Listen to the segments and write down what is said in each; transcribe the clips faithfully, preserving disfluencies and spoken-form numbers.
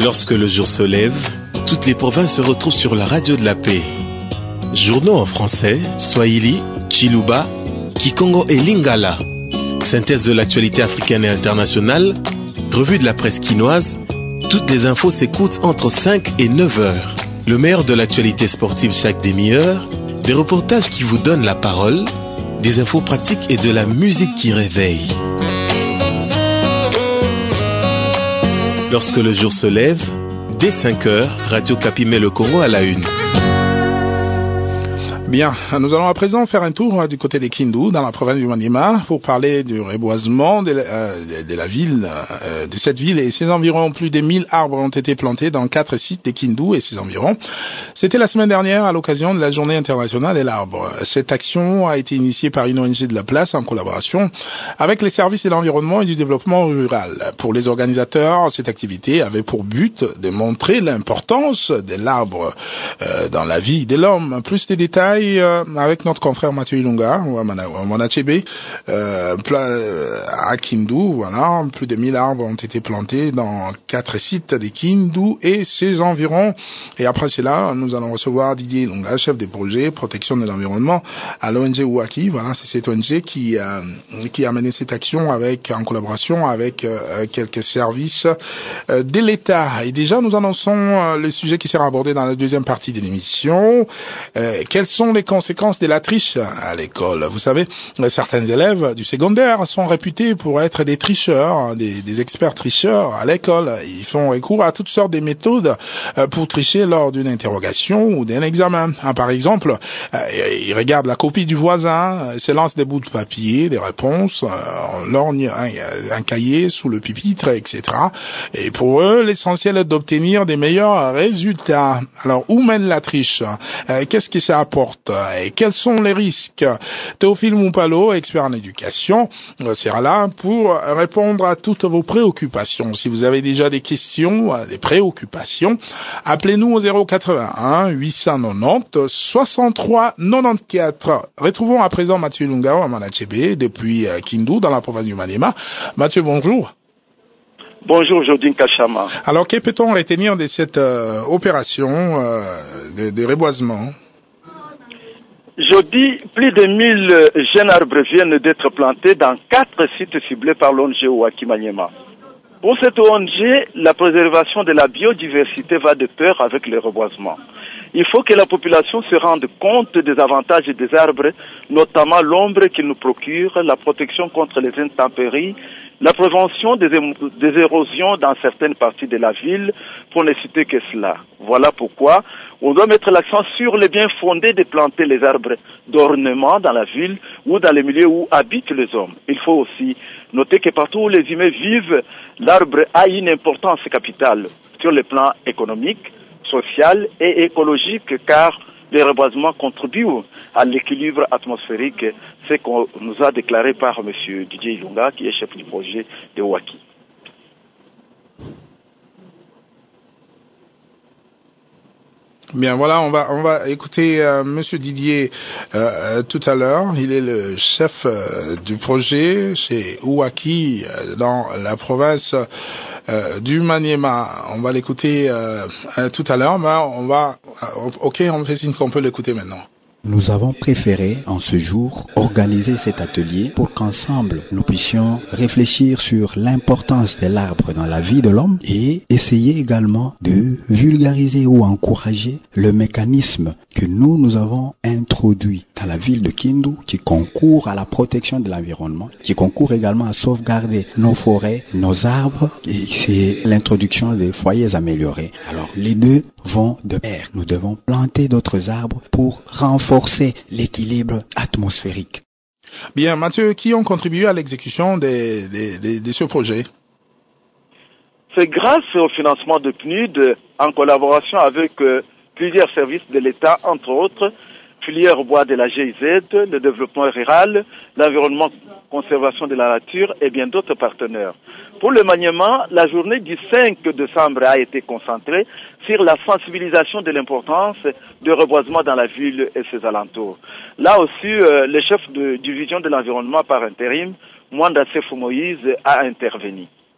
Lorsque le jour se lève, toutes les provinces se retrouvent sur la radio de la paix. Journaux en français, Swahili, Chiluba, Kikongo et Lingala. Synthèse de l'actualité africaine et internationale, revue de la presse quinoise, toutes les infos s'écoutent entre cinq et neuf heures. Le meilleur de l'actualité sportive chaque demi-heure, des reportages qui vous donnent la parole, des infos pratiques et de la musique qui réveille. Lorsque le jour se lève, dès cinq heures, Radio Kapi met le Congo à la une. Bien, nous allons à présent faire un tour du côté des Kindu, dans la province du Maniema, pour parler du reboisement de la, euh, de la ville, euh, de cette ville et ses environs. Plus de mille arbres ont été plantés dans quatre sites des Kindu et ses environs. C'était la semaine dernière à l'occasion de la Journée internationale de l'arbre. Cette action a été initiée par une O N G de la place en collaboration avec les services de l'environnement et du développement rural. Pour les organisateurs, cette activité avait pour but de montrer l'importance de l'arbre euh, dans la vie de l'homme. Plus de détails avec notre confrère Mathieu Ilunga, ou à Manachebe, euh, à Kindu, voilà, plus de mille arbres ont été plantés dans quatre sites de Kindu et ses environs. Et après cela, nous allons recevoir Didier Ilunga, chef des projets protection de l'environnement à l'O N G Ouaki. Voilà, c'est cette O N G qui, euh, qui a mené cette action avec, en collaboration avec euh, quelques services euh, de l'État. Et déjà, nous annonçons euh, le sujet qui sera abordé dans la deuxième partie de l'émission. Euh, quels sont les conséquences de la triche à l'école? Vous savez, certains élèves du secondaire sont réputés pour être des tricheurs, des, des experts tricheurs à l'école. Ils font recours à toutes sortes de méthodes pour tricher lors d'une interrogation ou d'un examen. Par exemple, ils regardent la copie du voisin, se lancent des bouts de papier, des réponses, on lorgne un, un cahier sous le pupitre, et cetera. Et pour eux, l'essentiel est d'obtenir des meilleurs résultats. Alors, où mène la triche? Qu'est-ce que ça apporte? Et quels sont les risques? Théophile Moupalo, expert en éducation, sera là pour répondre à toutes vos préoccupations. Si vous avez déjà des questions, des préoccupations, appelez-nous au zéro quatre-vingt-un huit cent quatre-vingt-dix soixante-trois quatre-vingt-quatorze. Retrouvons à présent Mathieu Ilunga à Manachebe depuis Kindu dans la province du Maniema. Mathieu, bonjour. Bonjour, Jodine Kachama. Alors, que peut-on retenir de cette euh, opération euh, de, de reboisement? Jeudi, plus de mille jeunes arbres viennent d'être plantés dans quatre sites ciblés par l'O N G Ouaki Maniema. Pour cette O N G, la préservation de la biodiversité va de pair avec le reboisement. Il faut que la population se rende compte des avantages des arbres, notamment l'ombre qu'ils nous procurent, la protection contre les intempéries, la prévention des, é- des érosions dans certaines parties de la ville, pour ne citer que cela. Voilà pourquoi on doit mettre l'accent sur le bien fondé de planter les arbres d'ornement dans la ville ou dans les milieux où habitent les hommes. Il faut aussi noter que partout où les humains vivent, l'arbre a une importance capitale sur le plan économique, social et écologique, car le reboisement contribue à l'équilibre atmosphérique, ce qu'on nous a déclaré par M. Didier Ilunga, qui est chef du projet de Ouaki. Bien, voilà, on va on va écouter euh, Monsieur Didier euh, tout à l'heure. Il est le chef euh, du projet chez Ouaki euh, dans la province euh, du Maniema. On va l'écouter euh, euh, tout à l'heure, mais on va euh, ok, on fait signe qu'on peut l'écouter maintenant. Nous avons préféré, en ce jour, organiser cet atelier pour qu'ensemble, nous puissions réfléchir sur l'importance de l'arbre dans la vie de l'homme et essayer également de vulgariser ou encourager le mécanisme que nous, nous avons introduit dans la ville de Kindu, qui concourt à la protection de l'environnement, qui concourt également à sauvegarder nos forêts, nos arbres, et c'est l'introduction des foyers améliorés. Alors, les deux vont de pair. Nous devons planter d'autres arbres pour renforcer l'équilibre atmosphérique. Bien, Mathieu, qui ont contribué à l'exécution de, de, de, de ce projet? C'est grâce au financement de P N U D, en collaboration avec euh, plusieurs services de l'État, entre autres, filière bois de la G I Z, le développement rural, l'environnement, conservation de la nature et bien d'autres partenaires. Pour le Maniema, la journée du cinq décembre a été concentrée sur la sensibilisation de l'importance du reboisement dans la ville et ses alentours. Là aussi, euh, le chef de division de l'environnement par intérim, Mwanda Sefou Moïse, a intervenu.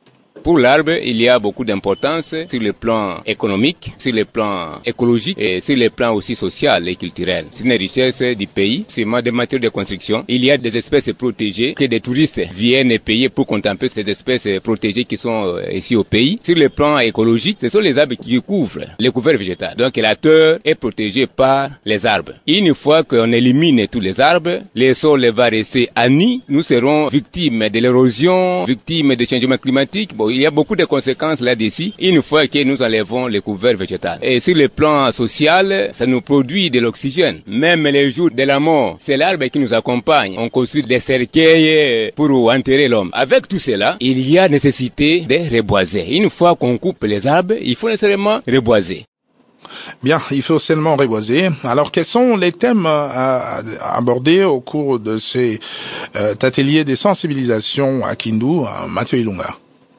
pour l'arbre, il y a beaucoup d'importance sur le plan économique, sur le plan écologique et sur le plan aussi social et culturel. C'est une richesse du pays, c'est des matières de construction. Il y a des espèces protégées que des touristes viennent payer pour contempler ces espèces protégées qui sont ici au pays. Sur le plan écologique, ce sont les arbres qui couvrent les couverts végétales. Donc la terre est protégée par les arbres. Une fois qu'on élimine tous les arbres, les sols va rester à nu. Nous serons victimes de l'érosion, victimes des changements climatiques. Bon, il y a beaucoup de conséquences là-dessus. Une fois que nous enlevons les couverts végétales. Et sur le plan social, ça nous produit de l'oxygène. Même les jours de la mort, c'est l'arbre qui nous accompagne. On construit des cercueils pour enterrer l'homme. Avec tout cela, il y a nécessité de reboiser. Une fois qu'on coupe les arbres, il faut nécessairement reboiser. Bien, il faut seulement reboiser. Alors, quels sont les thèmes à, à aborder au cours de cet euh, atelier de sensibilisation à Kindu, à Mathieu Ilunga?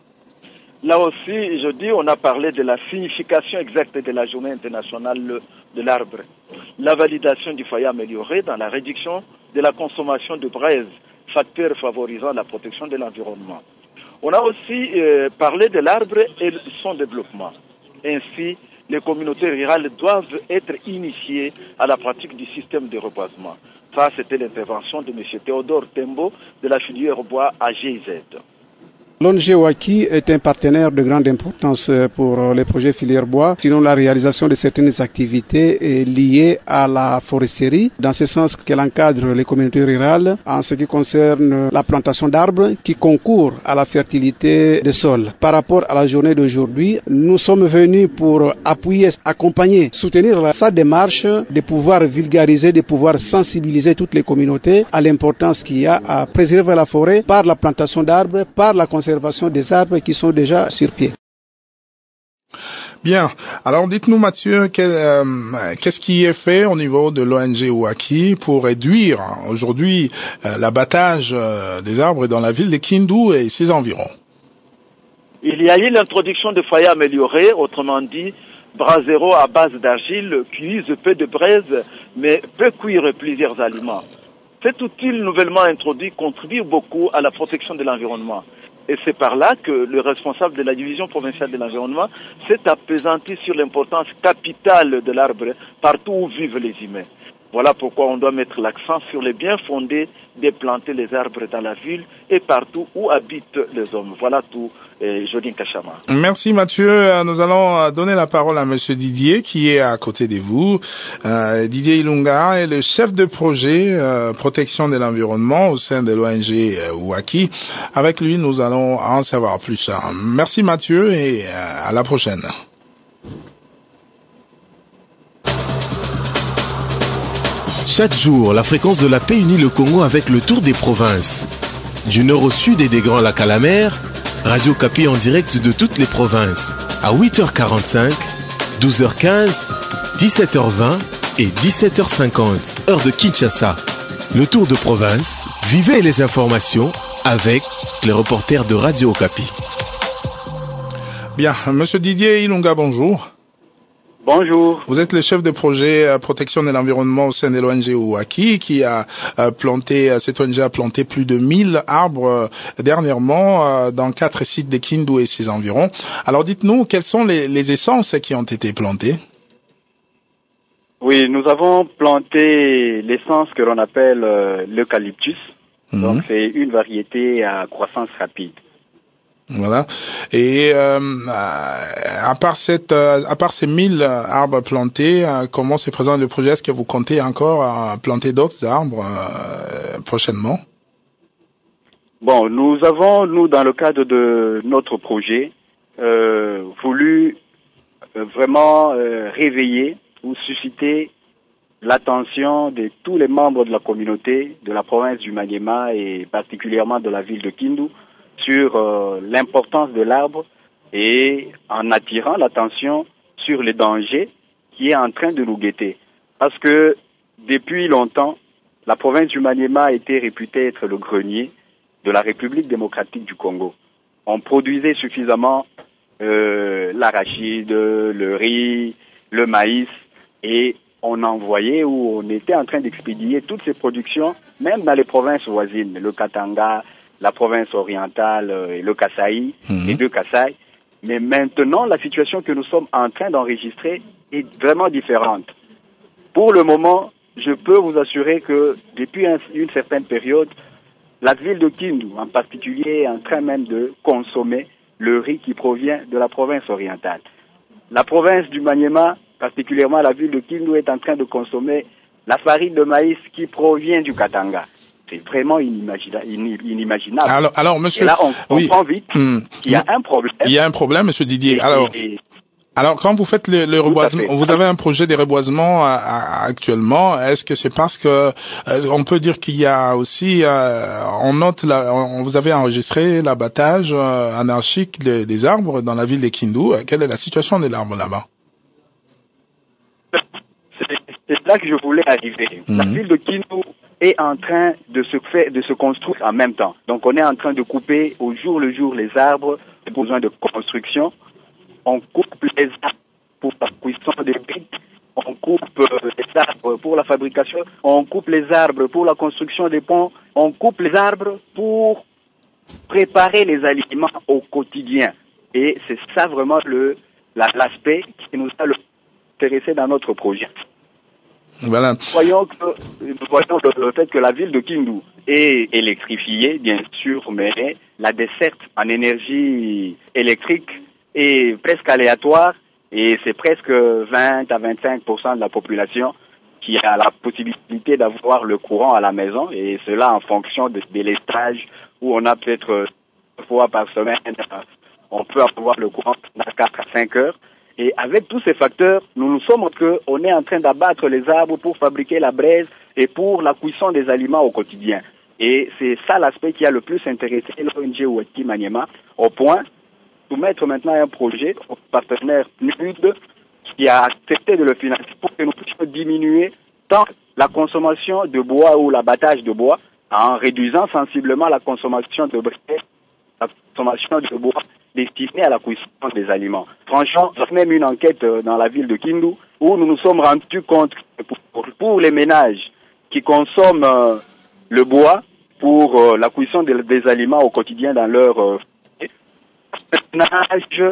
Là aussi, je dis, on a parlé de la signification exacte de la journée internationale de l'arbre. La validation du foyer amélioré dans la réduction de la consommation de braise, facteur favorisant la protection de l'environnement. On a aussi euh, parlé de l'arbre et son développement. Ainsi, les communautés rurales doivent être initiées à la pratique du système de reboisement. Ça, c'était l'intervention de M. Théodore Tembo de la filière bois A G I Z. L'O N G Waki est un partenaire de grande importance pour les projets filière bois, sinon la réalisation de certaines activités liées à la foresterie, dans ce sens qu'elle encadre les communautés rurales en ce qui concerne la plantation d'arbres qui concourent à la fertilité des sols. Par rapport à la journée d'aujourd'hui, nous sommes venus pour appuyer, accompagner, soutenir sa démarche de pouvoir vulgariser, de pouvoir sensibiliser toutes les communautés à l'importance qu'il y a à préserver la forêt par la plantation d'arbres, par la conservation des arbres qui sont déjà sur pied. Bien. Alors, dites-nous, Mathieu, quel, euh, qu'est-ce qui est fait au niveau de l'O N G Waki pour réduire aujourd'hui euh, l'abattage euh, des arbres dans la ville de Kindu et ses environs? Il y a eu l'introduction de foyers améliorés, autrement dit, brasero à base d'argile qui use peu de braise, mais peut cuire plusieurs aliments. Cet outil nouvellement introduit contribue beaucoup à la protection de l'environnement. Et c'est par là que le responsable de la division provinciale de l'environnement s'est appesanti sur l'importance capitale de l'arbre partout où vivent les humains. Voilà pourquoi on doit mettre l'accent sur les bien fondés de planter les arbres dans la ville et partout où habitent les hommes. Voilà tout, eh, Jodine Kachama. Merci Mathieu. Nous allons donner la parole à Monsieur Didier qui est à côté de vous. Euh, Didier Ilunga est le chef de projet euh, protection de l'environnement au sein de l'O N G euh, Waki. Avec lui, nous allons en savoir plus. Merci Mathieu et euh, à la prochaine. Chaque jour, la fréquence de la paix unit le Congo avec le tour des provinces. Du nord au sud et des Grands Lacs à la mer, Radio Kapi en direct de toutes les provinces. À huit heures quarante-cinq, douze heures quinze, dix-sept heures vingt et dix-sept heures cinquante, heure de Kinshasa. Le tour de province, vivez les informations avec les reporters de Radio Kapi. Bien, Monsieur Didier Ilunga, bonjour. Bonjour. Vous êtes le chef de projet euh, protection de l'environnement au sein de l'O N G Waki qui a euh, planté, euh, cette O N G a planté plus de mille arbres euh, dernièrement euh, dans quatre sites de Kindu et ses environs. Alors dites-nous, quelles sont les, les essences qui ont été plantées? Oui, nous avons planté l'essence que l'on appelle euh, l'eucalyptus. Mmh. Donc c'est une variété à croissance rapide. Voilà. Et euh, à part cette, à part ces mille arbres plantés, comment se présente le projet? Est-ce que vous comptez encore à planter d'autres arbres euh, prochainement? Bon, nous avons, nous, dans le cadre de notre projet, euh, voulu euh, vraiment euh, réveiller ou susciter l'attention de tous les membres de la communauté de la province du Maniema et particulièrement de la ville de Kindu sur euh, l'importance de l'arbre et en attirant l'attention sur les dangers qui est en train de nous guetter. Parce que depuis longtemps, la province du Maniema a été réputée être le grenier de la République démocratique du Congo. On produisait suffisamment euh, l'arachide, le riz, le maïs et on envoyait ou on était en train d'expédier toutes ces productions, même dans les provinces voisines, le Katanga, la province orientale et le Kasaï, mmh. les deux Kasaï. Mais maintenant, la situation que nous sommes en train d'enregistrer est vraiment différente. Pour le moment, je peux vous assurer que depuis un, une certaine période, la ville de Kindu, en particulier, est en train même de consommer le riz qui provient de la province orientale. La province du Maniema, particulièrement la ville de Kindu, est en train de consommer la farine de maïs qui provient du Katanga. C'est vraiment inimagina- inimaginable. Alors, alors, monsieur, et là, on comprend oui. vite mmh. qu'il y a un problème. Il y a un problème, monsieur Didier. Et, alors, et, et, alors, quand vous faites le, le reboisement, vous avez un projet de reboisement à, à, actuellement. Est-ce que c'est parce que euh, on peut dire qu'il y a aussi, euh, on note, la, on, vous avez enregistré l'abattage euh, anarchique des, des arbres dans la ville de Kindu. Quelle est la situation des arbres là-bas? C'est là que je voulais arriver. Mmh. La ville de Kindu est en train de se faire, de se construire en même temps. Donc, on est en train de couper au jour le jour les arbres, les besoins de construction. On coupe les arbres pour la cuisson des briques. On coupe les arbres pour la fabrication. On coupe les arbres pour la construction des ponts. On coupe les arbres pour préparer les aliments au quotidien. Et c'est ça vraiment le, la, l'aspect qui nous a intéressé dans notre projet. Voilà. Voyons, que, voyons le, le fait que la ville de Kindu est électrifiée, bien sûr, mais la desserte en énergie électrique est presque aléatoire et c'est presque vingt à vingt-cinq pour cent de la population qui a la possibilité d'avoir le courant à la maison, et cela en fonction de, des lestages où on a peut-être deux fois par semaine, on peut avoir le courant à quatre à cinq heures. Et avec tous ces facteurs, nous nous sommes que on est en train d'abattre les arbres pour fabriquer la braise et pour la cuisson des aliments au quotidien. Et c'est ça l'aspect qui a le plus intéressé l'O N G Ouaki Maniema, au point de mettre maintenant un projet au partenaire N U D qui a accepté de le financer pour que nous puissions diminuer tant la consommation de bois ou l'abattage de bois en réduisant sensiblement la consommation de braise, la consommation de bois destiné à la cuisson des aliments. Franchement, il y a même une enquête dans la ville de Kindu où nous nous sommes rendus compte que pour, pour les ménages qui consomment euh, le bois pour euh, la cuisson des, des aliments au quotidien dans leur euh, ménage,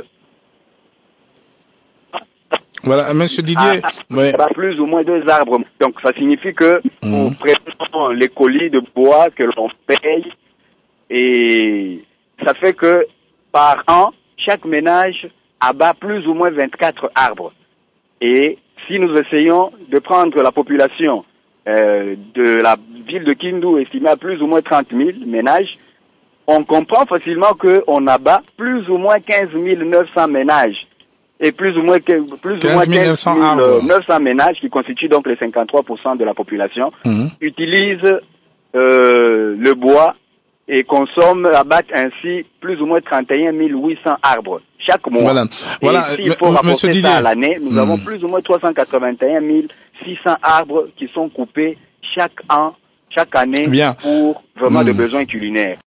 voilà, monsieur Didier, ah, oui. Il y a plus ou moins deux arbres. Donc ça signifie que mmh. nous prenons les colis de bois que l'on paye et ça fait que par an, chaque ménage abat plus ou moins vingt-quatre arbres. Et si nous essayons de prendre la population euh, de la ville de Kindu estimée à plus ou moins trente mille ménages, on comprend facilement qu'on abat plus ou moins quinze mille neuf cents ménages. Et plus ou moins, plus ou moins quinze mille neuf cents ménages, qui constituent donc les cinquante-trois pour cent de la population, mmh. utilisent euh, le bois et consomment, abattent ainsi plus ou moins trente et un mille huit cents arbres chaque mois. Voilà. Et voilà. s'il faut rapporter Didier. ça à l'année, nous mmh. avons plus ou moins trois cent quatre-vingt-et un mille six cents arbres qui sont coupés chaque an, chaque année Bien. pour vraiment mmh. de besoins culinaires.